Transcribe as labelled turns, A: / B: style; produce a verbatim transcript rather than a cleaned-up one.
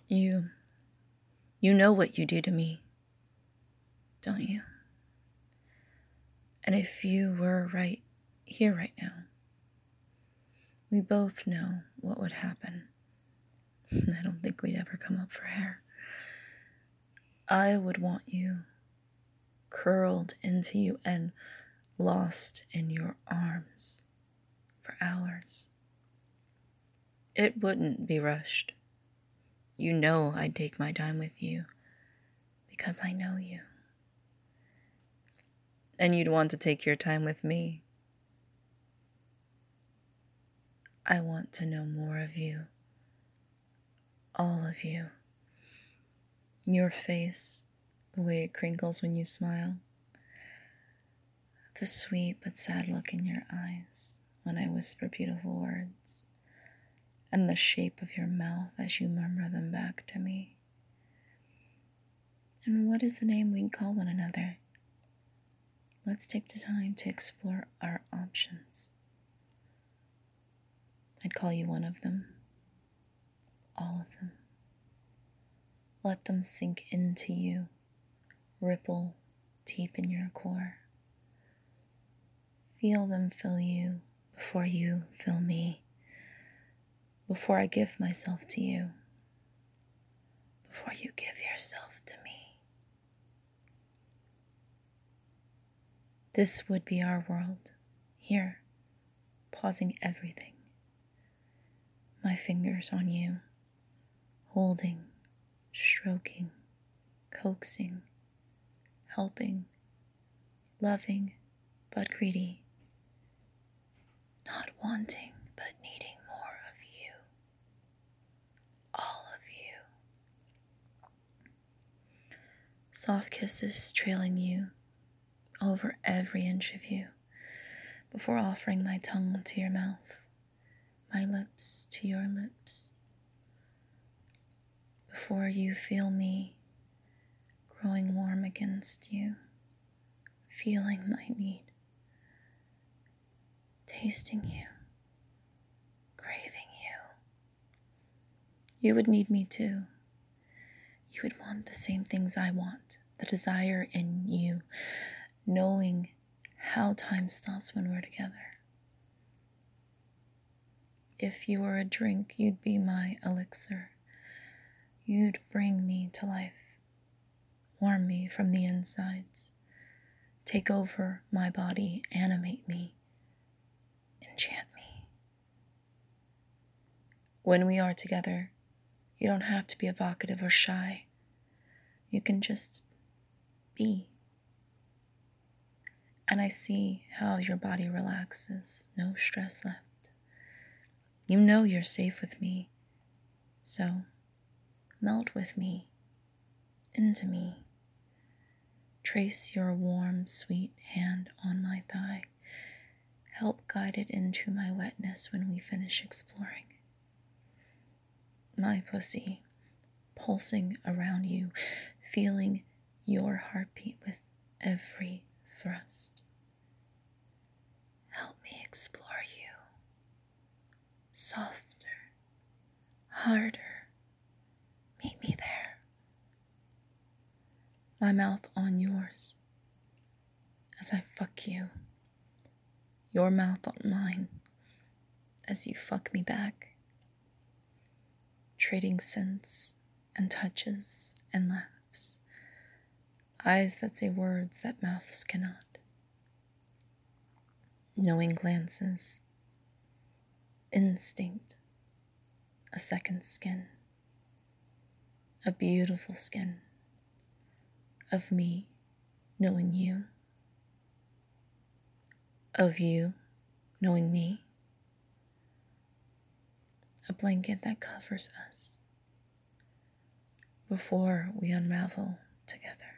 A: You, you know what you do to me, don't you? And if you were right here, right now, we both know what would happen. I don't think we'd ever come up for air. I would want you curled into you and lost in your arms for hours. It wouldn't be rushed. You know I'd take my time with you because I know you. And you'd want to take your time with me. I want to know more of you. All of you. Your face, the way it crinkles when you smile. The sweet but sad look in your eyes when I whisper beautiful words. And the shape of your mouth as you murmur them back to me. And what is the name we'd call one another? Let's take the time to explore our options. I'd call you one of them. All of them. Let them sink into you, ripple deep in your core. Feel them fill you before you fill me, before I give myself to you, before you give yourself to me. This would be our world, here, pausing everything. My fingers on you, holding, stroking, coaxing, helping, loving, but greedy, not wanting, but needing more of you, all of you. Soft kisses trailing you over every inch of you before offering my tongue to your mouth, my lips to your lips. Before you feel me growing warm against you, feeling my need, tasting you, craving you. You would need me too. You would want the same things I want, the desire in you, knowing how time stops when we're together. If you were a drink, you'd be my elixir. You'd bring me to life, warm me from the insides, take over my body, animate me, enchant me. When we are together, you don't have to be evocative or shy. You can just be. And I see how your body relaxes, no stress left. You know you're safe with me, so melt with me, into me. Trace your warm, sweet hand on my thigh. Help guide it into my wetness when we finish exploring. My pussy, pulsing around you, feeling your heartbeat with every thrust. Help me explore you. Softer, harder. Meet me there. My mouth on yours as I fuck you. Your mouth on mine as you fuck me back. Trading scents and touches and laughs. Eyes that say words that mouths cannot. Knowing glances. Instinct. A second skin. A beautiful skin. Of me knowing you. Of you knowing me. A blanket that covers us before we unravel together.